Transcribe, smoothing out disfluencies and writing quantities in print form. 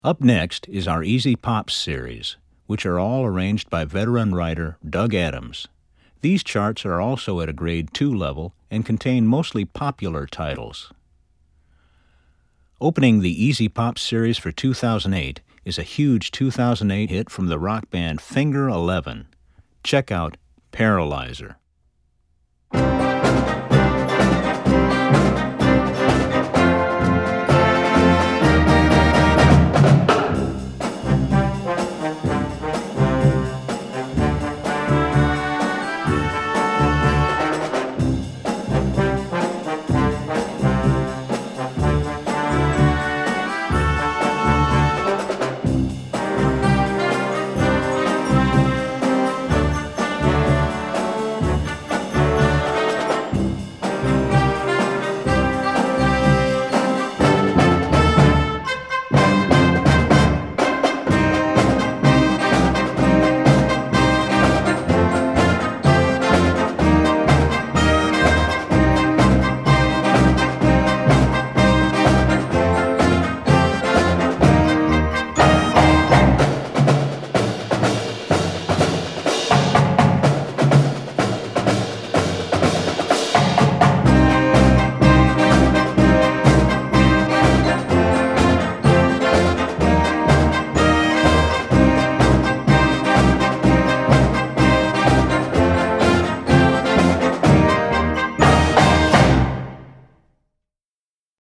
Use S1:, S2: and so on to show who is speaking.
S1: Up next is our Easy Pops series, which are all arranged by veteran writer Doug Adams. These charts are also at a grade 2 level and contain mostly popular titles. Opening the Easy Pops series for 2008 is a huge 2008 hit from the rock band Finger 11. Check out Paralyzer.